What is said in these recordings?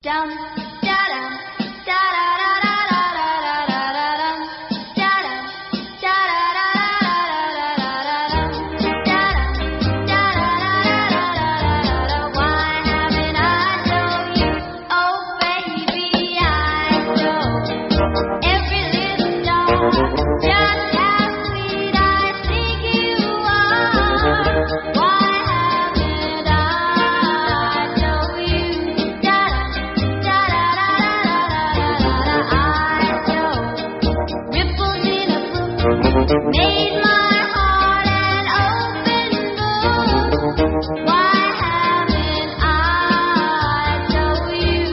Made my heart an open book. Why haven't I told you?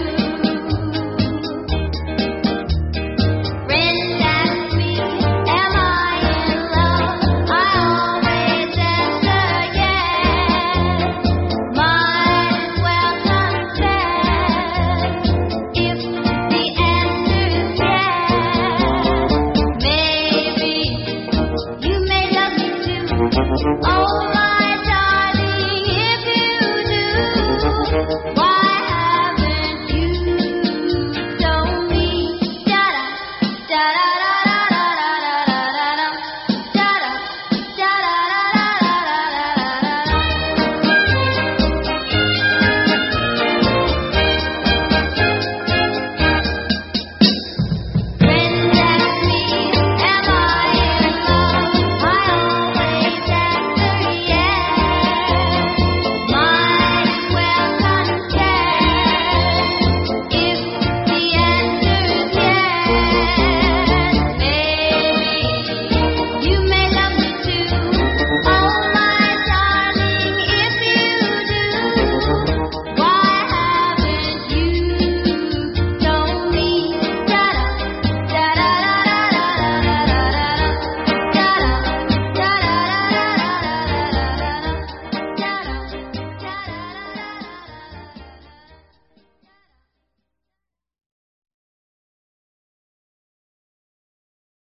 Friends ask me, am I in love? I always answer yes. Might as well confess if the answer's yes. Maybe you may love me too.